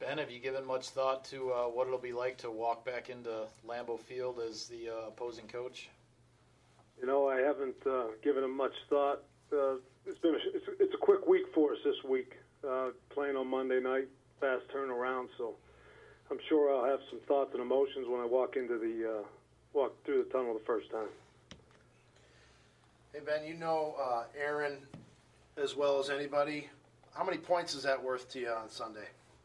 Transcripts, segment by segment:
Ben, have you given much thought to what it'll be like to walk back into Lambeau Field as the opposing coach? I haven't given him much thought. It's a quick week for us this week, playing on Monday night, fast turnaround. So I'm sure I'll have some thoughts and emotions when I walk through the tunnel the first time. Hey Ben, you know Aaron as well as anybody. How many points is that worth to you on Sunday?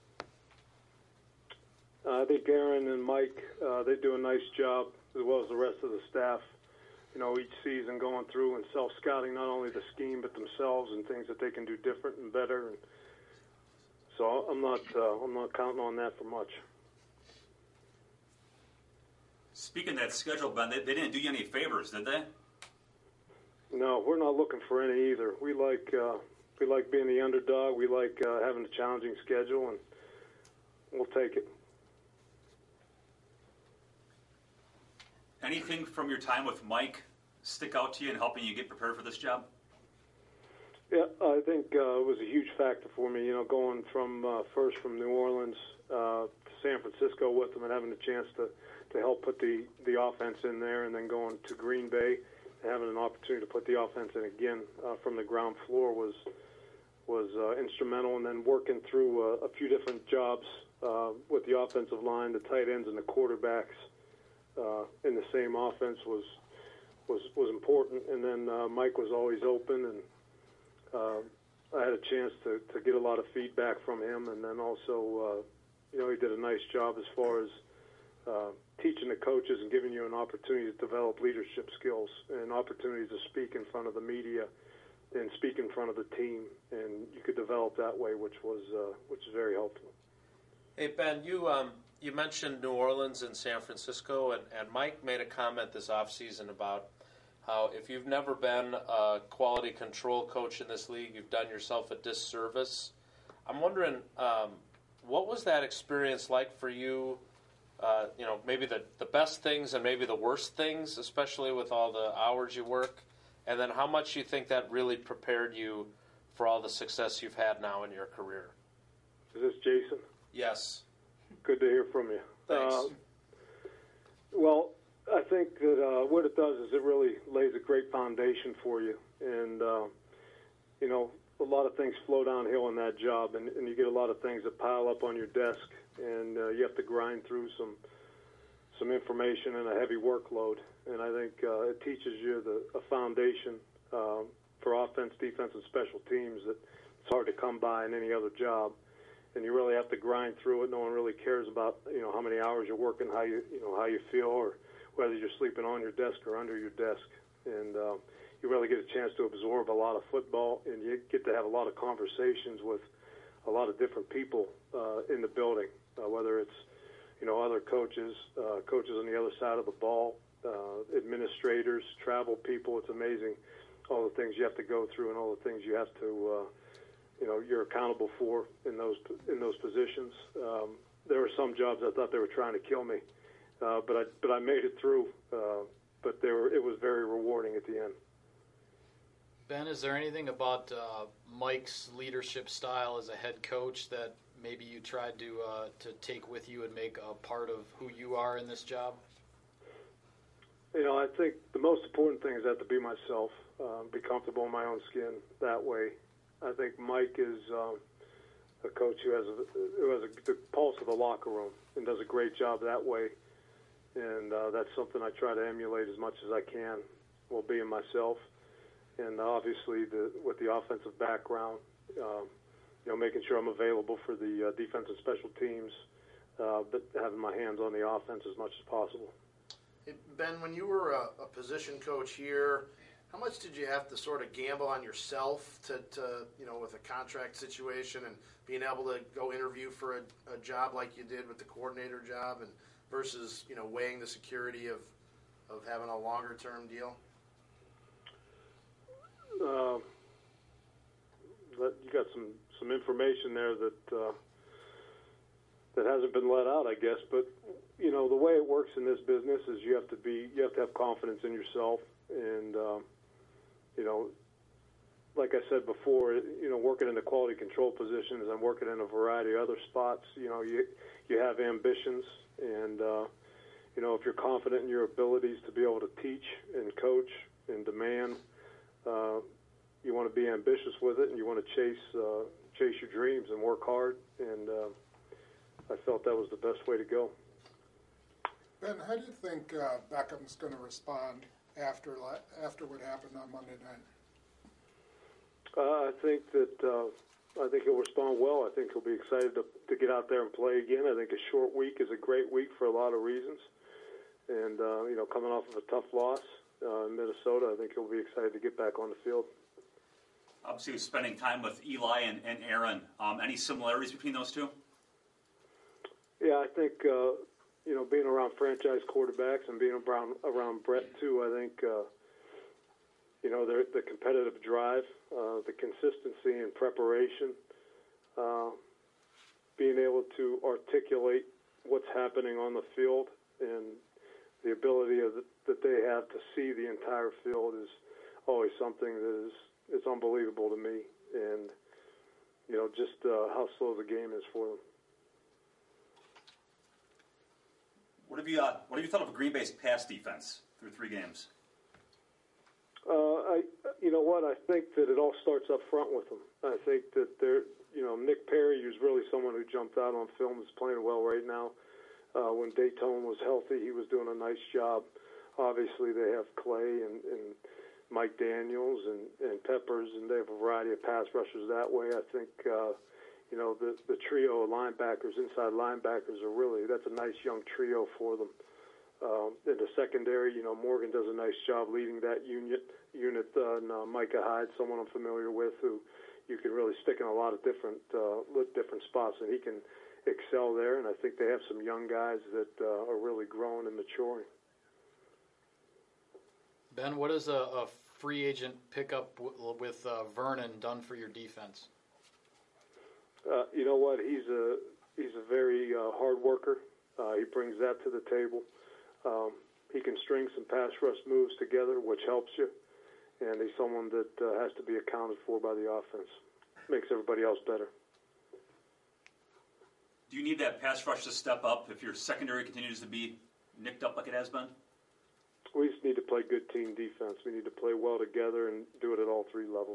I think Aaron and Mike, they do a nice job, as well as the rest of the staff, each season going through and self-scouting not only the scheme but themselves and things that they can do different and better. And so I'm not counting on that for much. Speaking of that schedule, Ben, they didn't do you any favors, did they? No, we're not looking for any either. We like being the underdog. We like having a challenging schedule, and we'll take it. Anything from your time with Mike stick out to you in helping you get prepared for this job? Yeah, I think it was a huge factor for me, going from first from New Orleans to San Francisco with them and having the chance to help put the offense in there, and then going to Green Bay and having an opportunity to put the offense in again from the ground floor was instrumental. And then working through a few different jobs with the offensive line, the tight ends, and the quarterbacks in the same offense was important. And then Mike was always open, and I had a chance to get a lot of feedback from him. And then also, he did a nice job as far as teaching the coaches and giving you an opportunity to develop leadership skills and opportunities to speak in front of the media and speak in front of the team, and you could develop that way, which was very helpful. Hey Ben, you mentioned New Orleans and San Francisco, and Mike made a comment this offseason about how if you've never been a quality control coach in this league, you've done yourself a disservice. I'm wondering, what was that experience like for you? Maybe the best things and maybe the worst things, especially with all the hours you work, and then how much you think that really prepared you for all the success you've had now in your career. Is this Jason? Yes. Good to hear from you. Thanks. Well, I think that what it does is it really lays a great foundation for you, and a lot of things flow downhill in that job, and you get a lot of things that pile up on your desk, and you have to grind through some information and a heavy workload. And I think it teaches you a foundation for offense, defense, and special teams that it's hard to come by in any other job. And you really have to grind through it. No one really cares about how many hours you're working, how you feel, or whether you're sleeping on your desk or under your desk. And you really get a chance to absorb a lot of football, and you get to have a lot of conversations with a lot of different people in the building, whether it's other coaches, coaches on the other side of the ball, administrators, travel people. It's amazing all the things you have to go through and all the things you have to you're accountable for in those positions. There were some jobs I thought they were trying to kill me, but I made it through. But it was very rewarding at the end. Ben, is there anything about Mike's leadership style as a head coach that maybe you tried to take with you and make a part of who you are in this job? I think the most important thing is that to be myself, be comfortable in my own skin that way. I think Mike is a coach who has the pulse of the locker room and does a great job that way. And that's something I try to emulate as much as I can while being myself. And obviously, with the offensive background, making sure I'm available for the defense and special teams, but having my hands on the offense as much as possible. Hey, Ben, when you were a position coach here, how much did you have to sort of gamble on yourself to with a contract situation and being able to go interview for a job like you did with the coordinator job, and versus weighing the security of having a longer term deal? You got some information there that hasn't been let out, I guess. But the way it works in this business is you have to have confidence in yourself, and like I said before, working in the quality control positions, I'm working in a variety of other spots. You have ambitions, and if you're confident in your abilities to be able to teach and coach and demand, you want to be ambitious with it, and you want to chase your dreams and work hard. And I felt that was the best way to go. Ben, how do you think Beckham's going to respond after what happened on Monday night? I think he'll respond well. I think he'll be excited to get out there and play again. I think a short week is a great week for a lot of reasons. And, coming off of a tough loss in Minnesota, I think he'll be excited to get back on the field. Obviously, spending time with Eli and Aaron. Any similarities between those two? Yeah, I think, being around franchise quarterbacks and being around Brett, too, I think, the competitive drive, the consistency and preparation, being able to articulate what's happening on the field, and the ability that they have to see the entire field is always something that it's unbelievable to me, and just how slow the game is for them. What have you thought of Green Bay's pass defense through 3 games? I think that it all starts up front with them. I think that Nick Perry, who's really someone who jumped out on film, is playing well right now. When Dayton was healthy, he was doing a nice job. Obviously, they have Clay and Mike Daniels and Peppers, and they have a variety of pass rushers that way. I think, the trio of linebackers, inside linebackers, that's a nice young trio for them. In the secondary, Morgan does a nice job leading that unit. And Micah Hyde, someone I'm familiar with, who you can really stick in a lot of different spots, and he can excel there. And I think they have some young guys that are really growing and maturing. Ben, what has a free agent pickup with Vernon done for your defense? You know what? He's a very hard worker. He brings that to the table. He can string some pass rush moves together, which helps you. And he's someone that has to be accounted for by the offense. Makes everybody else better. Do you need that pass rush to step up if your secondary continues to be nicked up like it has been? We just need to play good team defense. We need to play well together and do it at all 3 levels.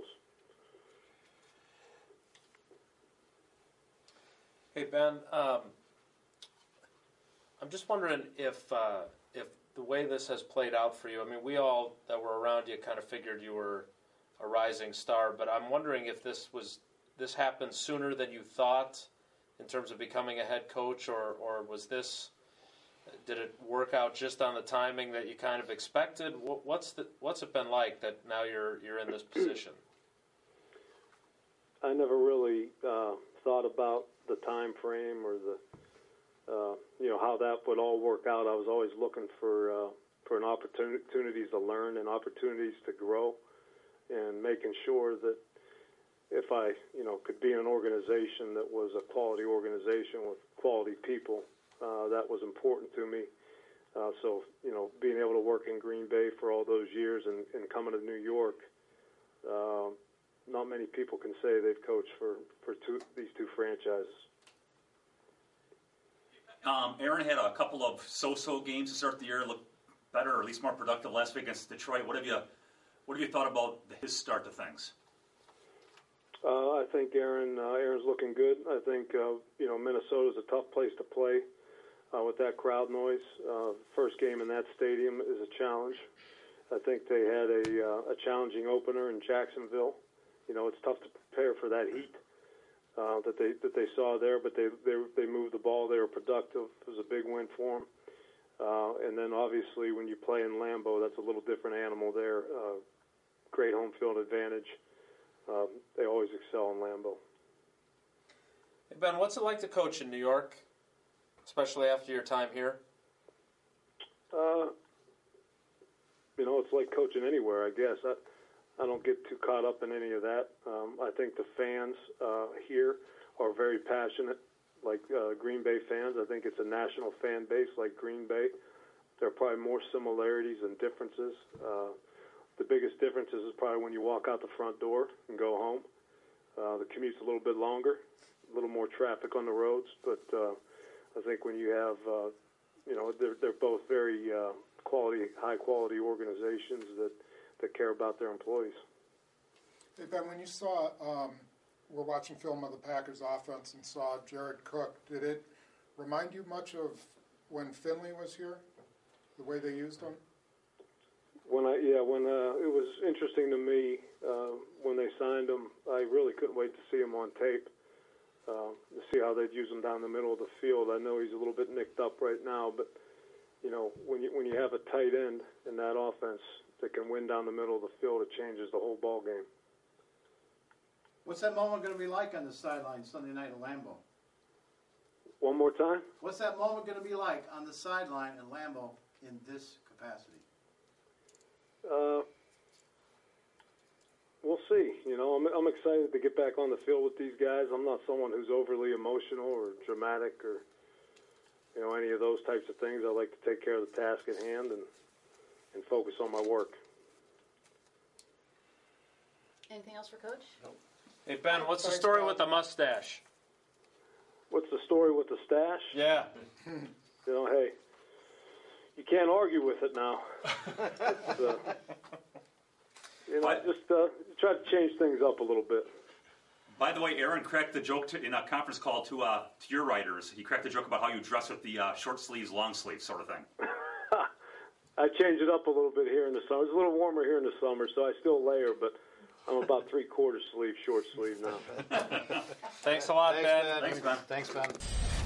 Hey, Ben, I'm just wondering if the way this has played out for you, I mean, we all that were around you kind of figured you were a rising star, but I'm wondering if this happened sooner than you thought in terms of becoming a head coach, or did it work out just on the timing that you kind of expected? What's it been like that now you're in this position? I never really thought about the time frame or how that would all work out. I was always looking for an opportunities to learn and opportunities to grow, and making sure that if I could be in an organization that was a quality organization with quality people, that was important to me. So being able to work in Green Bay for all those years and coming to New York, not many people can say they've coached for these 2 franchises. Aaron had a couple of so-so games to start the year, looked better, or at least more productive last week against Detroit. What have you thought about his start to things? I think Aaron's looking good. I think Minnesota's a tough place to play with that crowd noise. First game in that stadium is a challenge. I think they had a challenging opener in Jacksonville. It's tough to prepare for that heat that they saw there, but they moved the ball. They were productive. It was a big win for them. And then obviously when you play in Lambeau, that's a little different animal there. Great home field advantage. They always excel in Lambeau. Hey Ben, what's it like to coach in New York, especially after your time here? It's like coaching anywhere, I guess. I don't get too caught up in any of that. I think the fans here are very passionate, like Green Bay fans. I think it's a national fan base like Green Bay. There are probably more similarities than differences. the biggest differences is probably when you walk out the front door and go home. The commute's a little bit longer, a little more traffic on the roads, but I think when you have, they're both very high quality organizations that care about their employees. Hey, Ben, when you saw, we're watching film of the Packers offense and saw Jared Cook, did it remind you much of when Finley was here, the way they used him? When it was interesting to me when they signed him, I really couldn't wait to see him on tape, to see how they'd use him down the middle of the field. I know he's a little bit nicked up right now, but when you have a tight end in that offense that can win down the middle of the field, it changes the whole ball game. What's that moment going to be like on the sideline Sunday night at Lambeau? One more time? What's that moment going to be like on the sideline at Lambeau in this capacity? We'll see. I'm excited to get back on the field with these guys. I'm not someone who's overly emotional or dramatic or any of those types of things. I like to take care of the task at hand and focus on my work. Anything else for Coach? Nope. Hey, Ben, what's the story with the mustache? What's the story with the stash? Yeah. Hey, you can't argue with it now. Just try to change things up a little bit. By the way, Aaron cracked the joke in a conference call to your writers. He cracked the joke about how you dress with the short sleeves, long sleeves sort of thing. I changed it up a little bit here in the summer. It's a little warmer here in the summer, so I still layer, but I'm about 3/4 sleeve, short sleeve now. Thanks a lot, Ben. Thanks, Ben.